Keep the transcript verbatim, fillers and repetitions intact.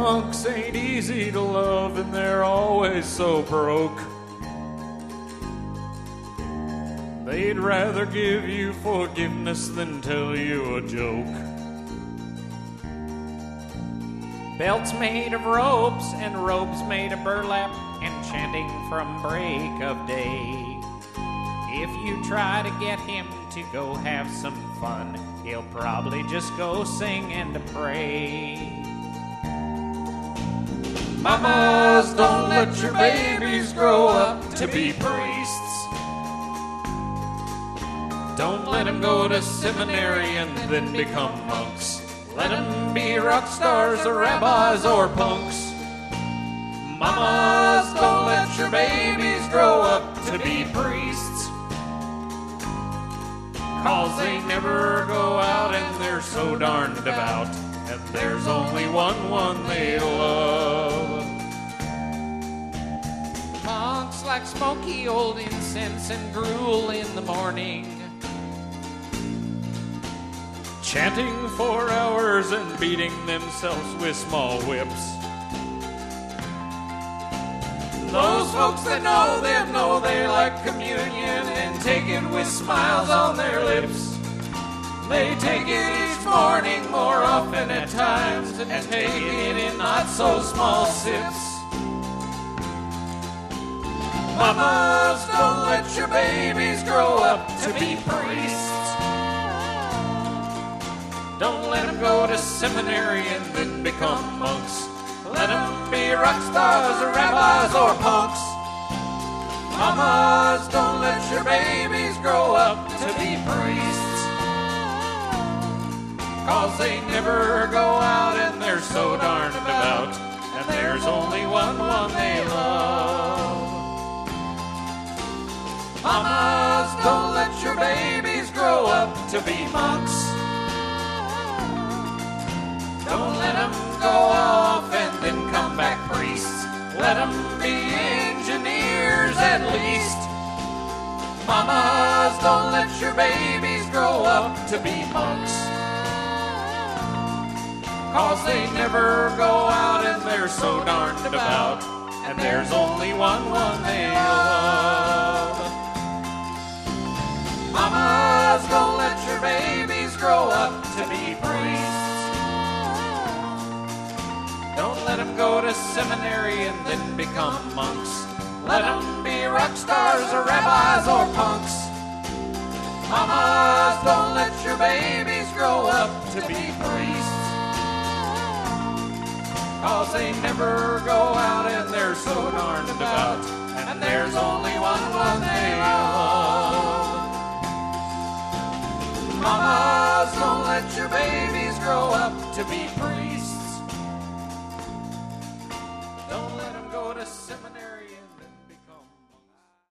Monks ain't easy to love and they're always so broke. They'd rather give you forgiveness than tell you a joke. Belts made of ropes and robes made of burlap and chanting from break of day. If you try to get him to go have some fun, he'll probably just go sing and pray. Mamas, don't let your babies grow up to be priests. Don't let them go to seminary and then become monks. Let them be rock stars or rabbis or punks. Mamas, don't let your babies grow up to be priests. 'Cause they never go out and they're so darn devout. And there's only one one they love. Monks like smoky old incense and gruel in the morning, chanting for hours and beating themselves with small whips. Those folks that know them know they like communion and take it with smiles on their lips. They take it each morning more often at times and take it in not so small sips. Mamas, don't let your babies grow up to be priests. Don't let them go to seminary and then become monks. Let them be rock stars or rabbis or punks. Mamas, don't let your babies grow up to be priests. 'Cause they never go out and they're so darn devout. And there's only one one they love. Mamas, don't let your babies grow up to be monks. Don't let them go off and then come back priests. Let them be engineers at least. Mamas, don't let your babies grow up to be monks. 'Cause they never go out and they're so darn devout. And there's only one one they love. Mamas, don't let your babies grow up to be priests. Don't let them go to seminary and then become monks. Let them be rock stars or rabbis or punks. Mamas, don't let your babies grow up to be priests. 'Cause they never go out and they're so darn devout. And there's only one one they love. Mamas, don't let your babies grow up to be priests.